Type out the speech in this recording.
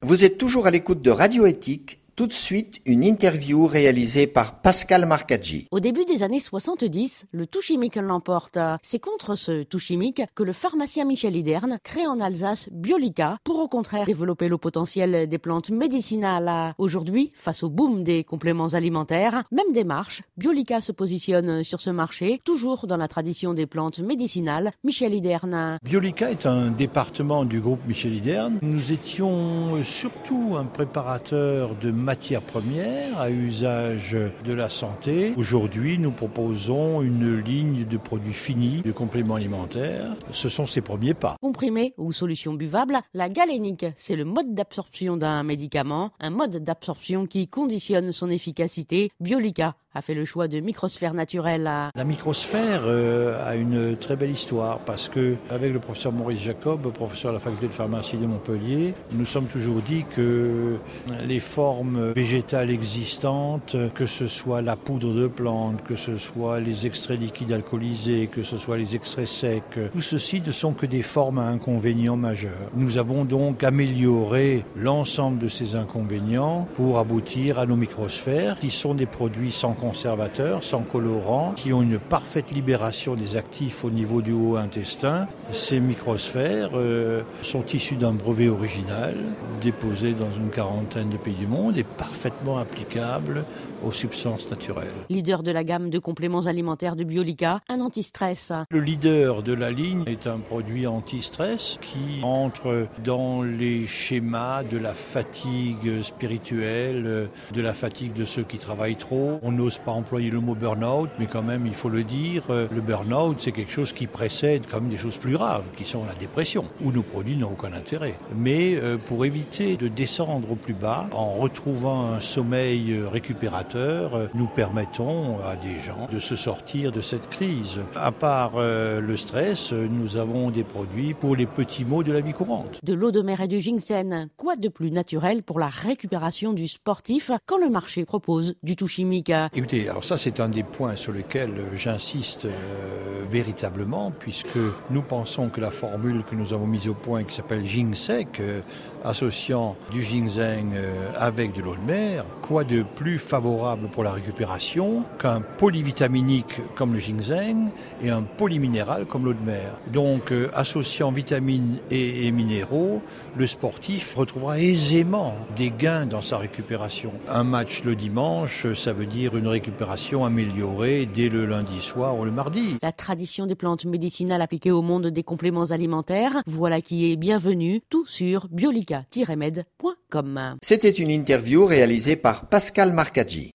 Vous êtes toujours à l'écoute de Radio Éthique. Tout de suite, une interview réalisée par Pascal Marcaggi. Au début des années 70, le tout chimique l'emporte. C'est contre ce tout chimique que le pharmacien Michel Iderne crée en Alsace Biolica pour au contraire développer le potentiel des plantes médicinales. Aujourd'hui, face au boom des compléments alimentaires, même démarche, Biolica se positionne sur ce marché, toujours dans la tradition des plantes médicinales. Michel Iderne. Biolica est un département du groupe Michel Iderne. Nous étions surtout un préparateur de matières premières à usage de la santé. Aujourd'hui, nous proposons une ligne de produits finis, de compléments alimentaires. Ce sont ses premiers pas. Comprimé ou solution buvable, la galénique, c'est le mode d'absorption d'un médicament, un mode d'absorption qui conditionne son efficacité. Biolica a fait le choix de microsphère naturelle. La microsphère a une très belle histoire parce que, avec le professeur Maurice Jacob, professeur à la faculté de pharmacie de Montpellier, nous sommes toujours dit que les formes végétales existantes, que ce soit la poudre de plante, que ce soit les extraits liquides alcoolisés, que ce soit les extraits secs, tout ceci ne sont que des formes à inconvénients majeurs. Nous avons donc amélioré l'ensemble de ces inconvénients pour aboutir à nos microsphères qui sont des produits sans conservateurs, sans colorants, qui ont une parfaite libération des actifs au niveau du haut intestin. Ces microsphères sont issues d'un brevet original déposé dans une quarantaine de pays du monde et parfaitement applicables aux substances naturelles. Leader de la gamme de compléments alimentaires de Biolica, un anti-stress. Le leader de la ligne est un produit anti-stress qui entre dans les schémas de la fatigue spirituelle, de la fatigue de ceux qui travaillent trop. On n'ose pas employer le mot burn-out, mais quand même, il faut le dire, le burn-out, c'est quelque chose qui précède quand même des choses plus graves, qui sont la dépression, où nos produits n'ont aucun intérêt. Mais pour éviter de descendre au plus bas, en retrouvant un sommeil récupérateur, nous permettons à des gens de se sortir de cette crise. À part le stress, nous avons des produits pour les petits maux de la vie courante. De l'eau de mer et du ginseng, quoi de plus naturel pour la récupération du sportif quand le marché propose du tout chimique? Écoutez, alors ça c'est un des points sur lesquels j'insiste véritablement, puisque nous pensons que la formule que nous avons mise au point, qui s'appelle ginseng, associant du ginseng avec de l'eau de mer, quoi de plus favorable pour la récupération qu'un polyvitaminique comme le ginseng et un polyminéral comme l'eau de mer. Donc associant vitamines et minéraux, le sportif retrouvera aisément des gains dans sa récupération. Un match le dimanche, ça veut dire une récupération améliorée dès le lundi soir ou le mardi. La tradition des plantes médicinales appliquées au monde des compléments alimentaires, voilà qui est bienvenue, tout sur biolica-med.com. C'était une interview réalisée par Pascal Marcaggi.